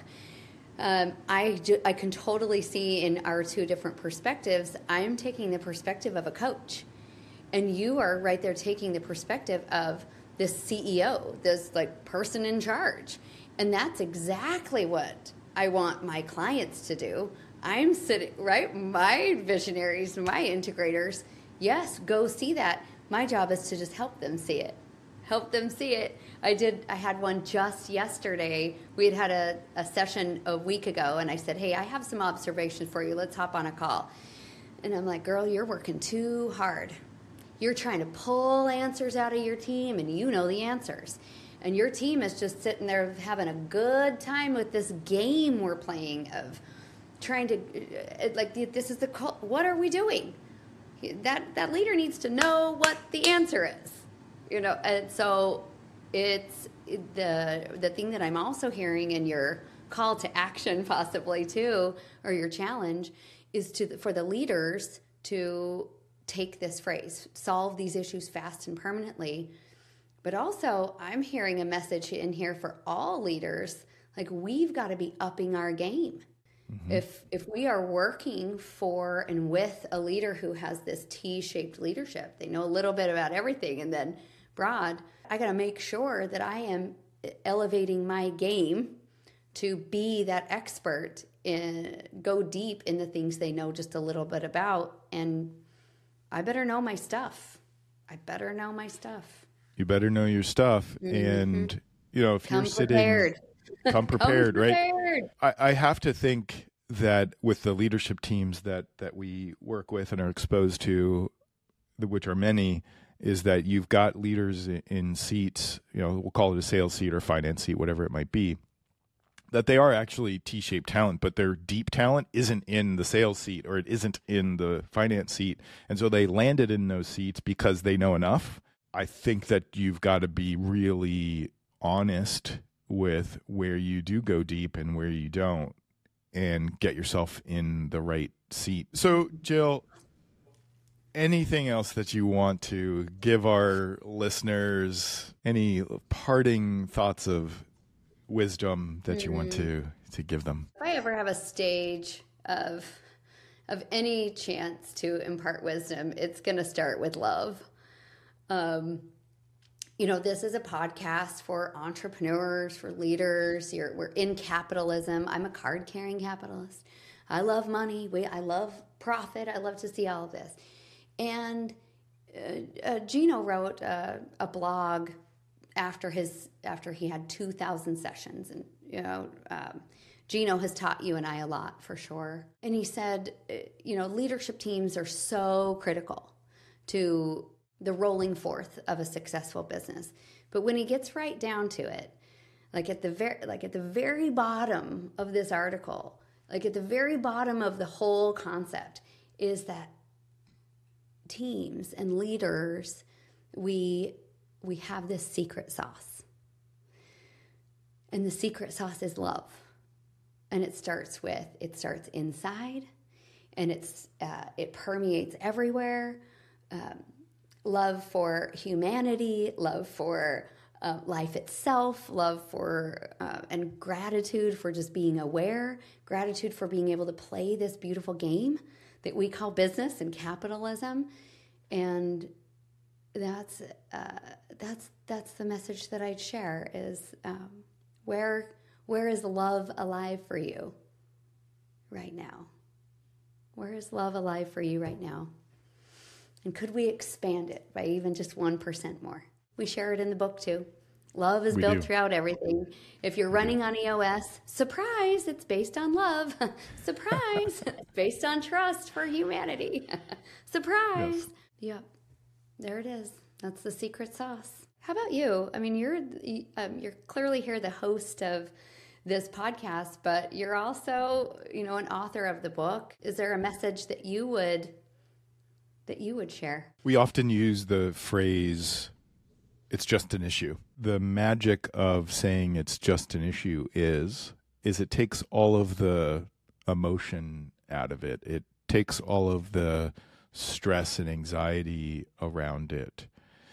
Um, I, ju- I can totally see in our two different perspectives, I'm taking the perspective of a coach. And you are right there taking the perspective of this C E O, this like person in charge. And that's exactly what I want my clients to do. I'm sitting, right? My visionaries, my integrators, yes, go see that. My job is to just help them see it. Help them see it. I did, I had one just yesterday. We had had a, a session a week ago, and I said, hey, I have some observations for you. Let's hop on a call. And I'm like, girl, you're working too hard. You're trying to pull answers out of your team, and you know the answers. And your team is just sitting there having a good time with this game we're playing of trying to, like, this is the, what are we doing? That that leader needs to know what the answer is, you know. And so it's the the thing that I'm also hearing in your call to action, possibly too, or your challenge, is to for the leaders to take this phrase, solve these issues fast and permanently. But also, I'm hearing a message in here for all leaders, like we've got to be upping our game. Mm-hmm. If if we are working for and with a leader who has this T-shaped leadership, they know a little bit about everything and then broad, I got to make sure that I am elevating my game to be that expert and go deep in the things they know just a little bit about. And I better know my stuff. I better know my stuff. You better know your stuff. Mm-hmm. And, you know, if Come you're sitting... prepared. Come prepared, Come right? prepared. I, I have to think that with the leadership teams that, that we work with and are exposed to, which are many, is that you've got leaders in, in seats, you know, we'll call it a sales seat or finance seat, whatever it might be, that they are actually T-shaped talent, but their deep talent isn't in the sales seat or it isn't in the finance seat. And so they landed in those seats because they know enough. I think that you've got to be really honest with where you do go deep and where you don't, and get yourself in the right seat. So, Jill, anything else that you want to give our listeners, any parting thoughts of wisdom that you mm. want to, to give them? If I ever have a stage of of any chance to impart wisdom, it's going to start with love. Um, you know, this is a podcast for entrepreneurs, for leaders. You're, we're in capitalism. I'm a card-carrying capitalist. I love money. We, I love profit. I love to see all of this. And uh, uh, Gino wrote uh, a blog after his after he had two thousand sessions, and you know, um, Gino has taught you and I a lot for sure. And he said, you know, leadership teams are so critical to the rolling forth of a successful business. But when he gets right down to it, like at the very like at the very bottom of this article, like at the very bottom of the whole concept, is that teams and leaders, we we have this secret sauce. And the secret sauce is love. And it starts with, it starts inside, and it's uh, it permeates everywhere. Um, love for humanity, love for uh, life itself, love for, uh, and gratitude for just being aware, gratitude for being able to play this beautiful game that we call business and capitalism. And that's uh, that's that's the message that I'd share is um, where where is love alive for you right now? Where is love alive for you right now? And could we expand it by even just one percent more? We share it in the book too. Love is we built do. throughout everything. If you're running on E O S, surprise, it's based on love. Surprise, it's based on trust for humanity. Surprise. Yes. Yep, there it is. That's the secret sauce. How about you? I mean, you're um, you're clearly here the host of this podcast, but you're also, you know, an author of the book. Is there a message that you would that you would share? We often use the phrase, it's just an issue. The magic of saying it's just an issue is, is it takes all of the emotion out of it. It takes all of the stress and anxiety around it.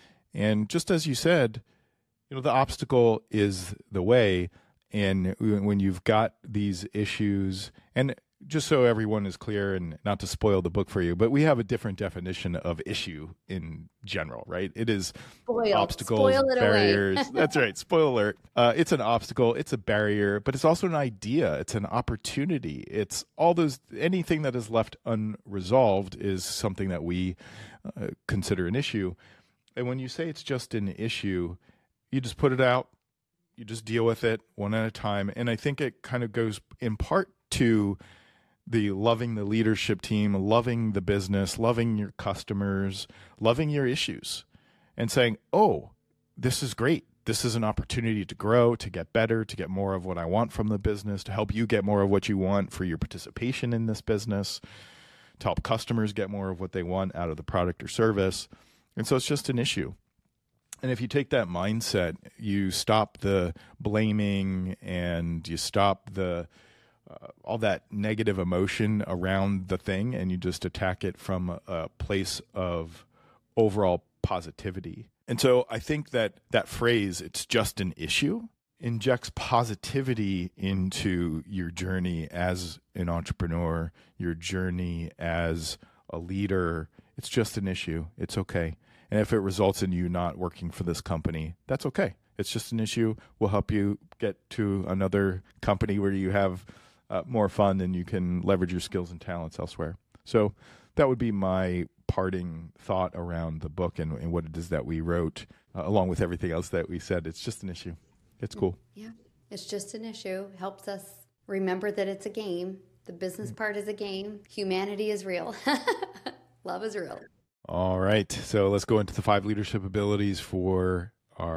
And just as you said, you know, the obstacle is the way. And when you've got these issues, and just so everyone is clear, and not to spoil the book for you, but we have a different definition of issue in general, right? It is Spoiled. obstacles, Spoil it barriers. away. That's right. Spoiler alert. Uh, it's an obstacle. It's a barrier, but it's also an idea. It's an opportunity. It's all those, anything that is left unresolved is something that we uh, consider an issue. And when you say it's just an issue, you just put it out, you just deal with it one at a time. And I think it kind of goes in part to the loving the leadership team, loving the business, loving your customers, loving your issues, and saying, oh, this is great. This is an opportunity to grow, to get better, to get more of what I want from the business, to help you get more of what you want for your participation in this business, to help customers get more of what they want out of the product or service. And so it's just an issue. And if you take that mindset, you stop the blaming and you stop the uh, all that negative emotion around the thing, and you just attack it from a, a place of overall positivity. And so I think that that phrase, it's just an issue, injects positivity into your journey as an entrepreneur, your journey as a leader. It's just an issue. It's okay. And if it results in you not working for this company, that's okay. It's just an issue. We'll help you get to another company where you have uh, more fun and you can leverage your skills and talents elsewhere. So that would be my parting thought around the book and, and what it is that we wrote, uh, along with everything else that we said. It's just an issue. It's cool. Yeah, it's just an issue. Helps us remember that it's a game. The business part is a game. Humanity is real. Love is real. All right. So let's go into the five leadership abilities for our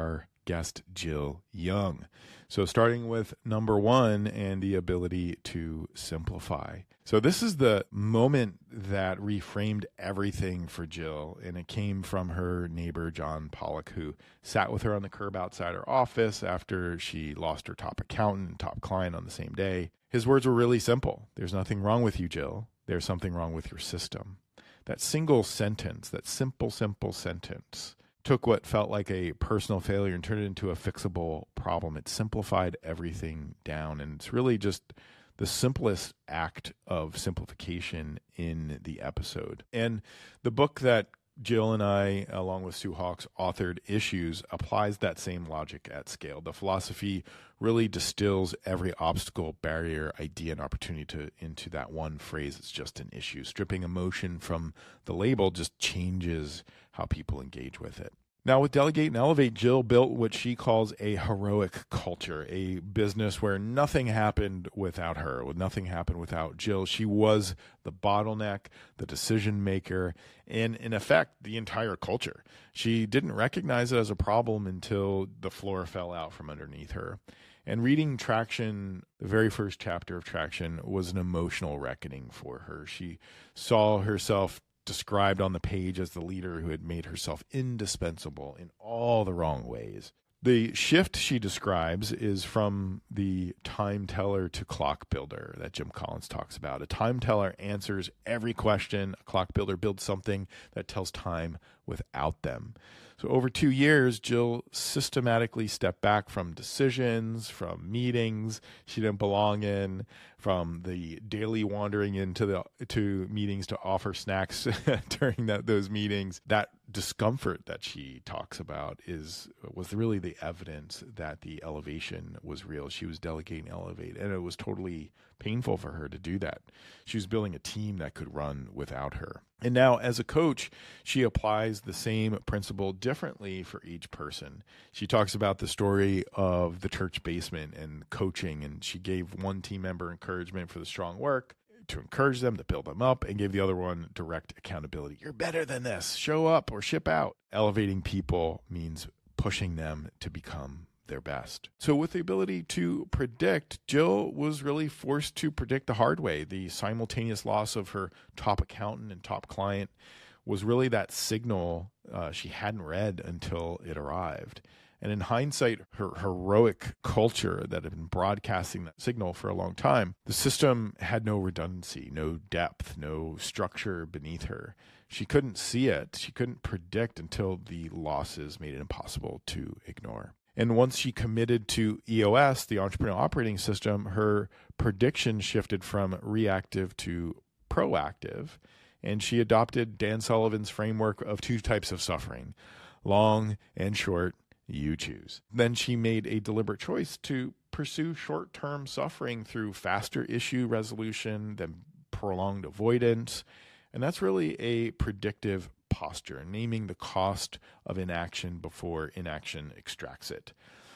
guest Jill Young. So starting with number one and the ability to simplify. So this is the moment that reframed everything for Jill, and it came from her neighbor, John Pollock, who sat with her on the curb outside her office after she lost her top accountant and top client on the same day. His words were really simple. There's nothing wrong with you, Jill. There's something wrong with your system. That single sentence, that simple, simple sentence, took what felt like a personal failure and turned it into a fixable problem. It simplified everything down, and it's really just the simplest act of simplification in the episode. And the book that Jill and I, along with Sue Hawkes, authored, Issues, applies that same logic at scale. The philosophy really distills every obstacle, barrier, idea, and opportunity to, into that one phrase. It's just an issue. Stripping emotion from the label just changes how people engage with it. Now, with Delegate and Elevate, Jill built what she calls a heroic culture, a business where nothing happened without her, nothing happened without Jill. She was the bottleneck, the decision maker, and in effect, the entire culture. She didn't recognize it as a problem until the floor fell out from underneath her. And reading Traction, the very first chapter of Traction, was an emotional reckoning for her. She saw herself described on the page as the leader who had made herself indispensable in all the wrong ways. The shift she describes is from the time teller to clock builder that Jim Collins talks about. A time teller answers every question. A clock builder builds something that tells time without them. So over two years, Jill systematically stepped back from decisions, from meetings she didn't belong in, from the daily wandering into the to meetings to offer snacks during that, those meetings. That discomfort that she talks about is was really the evidence that the elevation was real. She was delegating elevate, and it was totally painful for her to do that. She was building a team that could run without her. And now as a coach, she applies the same principle differently for each person. She talks about the story of the church basement and coaching, and she gave one team member encouragement for the strong work to encourage them, to build them up, and gave the other one direct accountability. You're better than this. Show up or ship out. Elevating people means pushing them to become their best. So with the ability to predict, Jill was really forced to predict the hard way. The simultaneous loss of her top accountant and top client was really that signal uh, she hadn't read until it arrived. And in hindsight, her heroic culture that had been broadcasting that signal for a long time, the system had no redundancy, no depth, no structure beneath her. She couldn't see it. She couldn't predict until the losses made it impossible to ignore. And once she committed to E O S, the Entrepreneurial Operating System, her prediction shifted from reactive to proactive. And she adopted Dan Sullivan's framework of two types of suffering, long and short. You choose. Then she made a deliberate choice to pursue short-term suffering through faster issue resolution than prolonged avoidance. And that's really a predictive posture, naming the cost of inaction before inaction extracts it.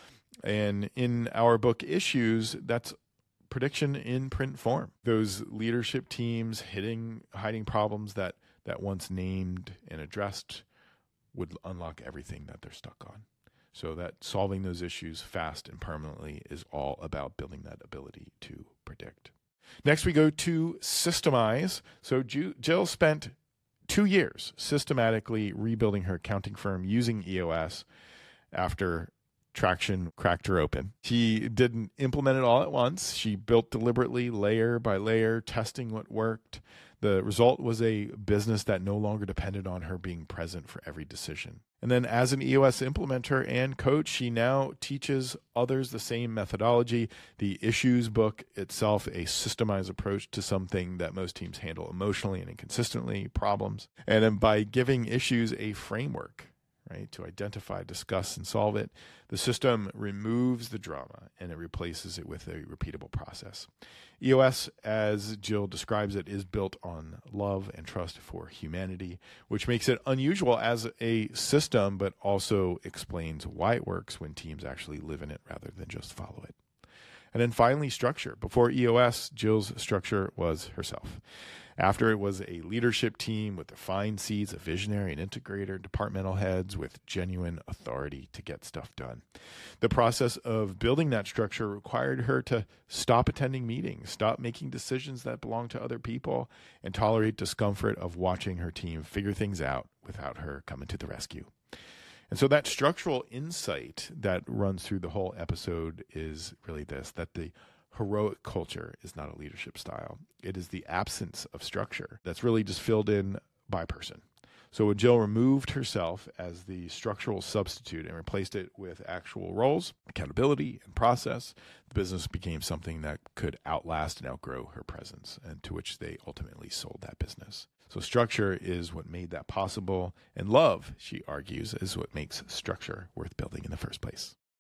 And in our book Issues, that's prediction in print form. Those leadership teams hitting, hiding problems that, that once named and addressed would unlock everything that they're stuck on. So that solving those issues fast and permanently is all about building that ability to predict. Next, we go to systemize. So Jill spent two years systematically rebuilding her accounting firm using E O S after Traction cracked her open. She didn't implement it all at once. She built deliberately, layer by layer, testing what worked. The result was a business that no longer depended on her being present for every decision. And then as an E O S implementer and coach, she now teaches others the same methodology. The Issues book itself, a systemized approach to something that most teams handle emotionally and inconsistently, problems. And then by giving issues a framework, right, to identify, discuss, and solve it, the system removes the drama and it replaces it with a repeatable process. E O S, as Jill describes it, is built on love and trust for humanity, which makes it unusual as a system, but also explains why it works when teams actually live in it rather than just follow it. And then finally, structure. Before E O S, Jill's structure was herself. After it was a leadership team with defined seats, a visionary, an integrator, departmental heads with genuine authority to get stuff done. The process of building that structure required her to stop attending meetings, stop making decisions that belong to other people, and tolerate discomfort of watching her team figure things out without her coming to the rescue. And so that structural insight that runs through the whole episode is really this, that the heroic culture is not a leadership style. It is the absence of structure that's really just filled in by person. So when Jill removed herself as the structural substitute and replaced it with actual roles, accountability, and process, the business became something that could outlast and outgrow her presence, and to which they ultimately sold that business. So structure is what made that possible, and love, she argues, is what makes structure worth building in the first place.